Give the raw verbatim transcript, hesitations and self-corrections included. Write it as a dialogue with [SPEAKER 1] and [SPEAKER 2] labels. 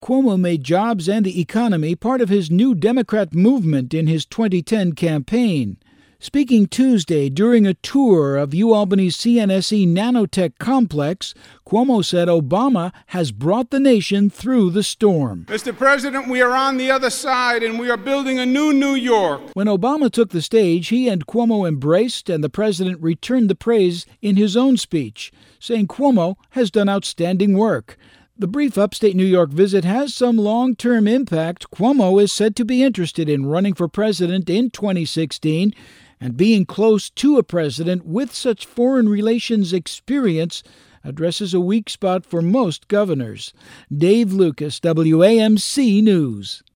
[SPEAKER 1] Cuomo made jobs and the economy part of his New Democrat movement in his twenty ten campaign. Speaking Tuesday during a tour of UAlbany's C N S E nanotech complex, Cuomo said Obama has brought the nation through the storm.
[SPEAKER 2] Mister President, we are on the other side, and we are building a new New York.
[SPEAKER 1] When Obama took the stage, he and Cuomo embraced, and the president returned the praise in his own speech, saying Cuomo has done outstanding work. The brief upstate New York visit has some long-term impact. Cuomo is said to be interested in running for president in twenty sixteen, and being close to a president with such foreign relations experience addresses a weak spot for most governors. Dave Lucas, W A M C News.